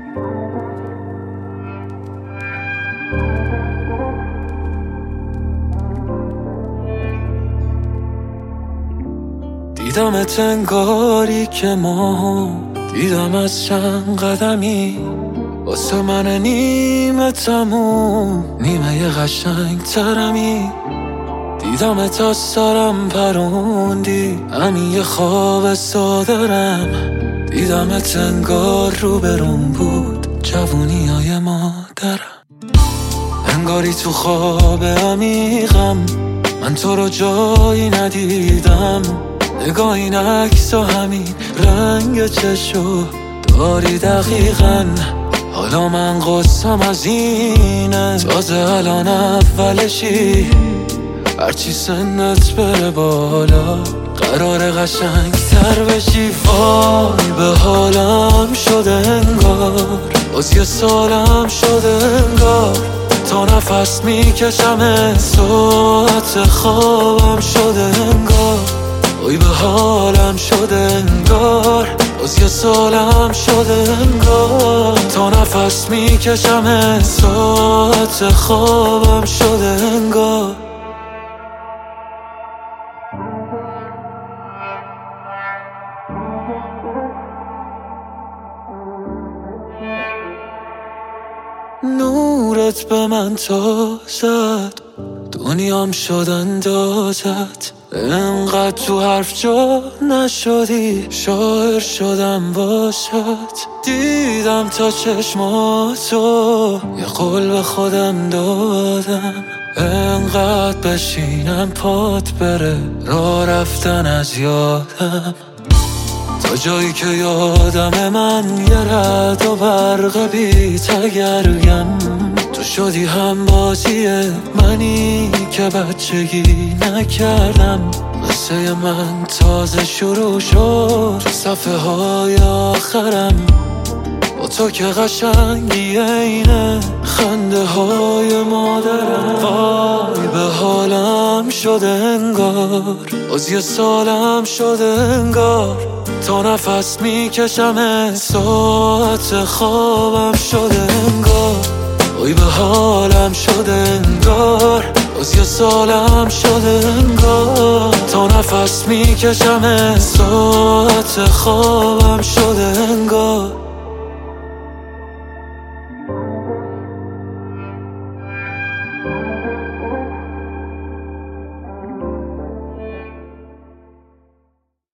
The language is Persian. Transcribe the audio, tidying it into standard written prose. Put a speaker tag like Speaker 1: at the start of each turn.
Speaker 1: دیدمت انگاری که ما دیدم از چند قدمی، واسه من نیمه تموم نیمه قشنگ ترمی. دیدمت از سرم پروندی، همین یه خواب سادرم. دیدمت انگار روبرون بود جوونیای مادرم. انگاری تو خواب عمیقم، من تو رو جایی ندیدم. نگاه این عکس و همین رنگ چشو داری دقیقاً. حالا من قصم از اینه، تازه الان اولشی. هرچی سنت بره بالا قرار قشنگ تر بشی. وای به حالم شده انگار، باز یه سالم شده انگار. تا نفس میکشم ساعت خوابم شده انگار. وای به حالم شده انگار، باز یه سالم شده انگار. تا نفس میکشم ساعت خوابم شده انگار. نورت به من تازد، دنیام شد اندازت. انقدر تو حرف جا نشدی، شاعر شدم واسط. دیدم تا چشماتو، یه قول به خودم دادم. انقدر بشینم پات بره، راه رفتن از یادم. تا جایی که یادم من یه رعد و برق بی تگرگم. تو شدی هم بازی منی که بچگی نکردم. قصه من تازه شروع شد تو صفحه های آخرم. با تو که قشنگی اینه خنده های مادرم. وای به حالم شده انگار، باز یه سالم شده انگار. تا نفس میکشم ساعت خوابم شده انگار. وای به حالم شده انگار، باز یه سالم شده انگار. تا نفس میکشم ساعت خوابم شده انگار.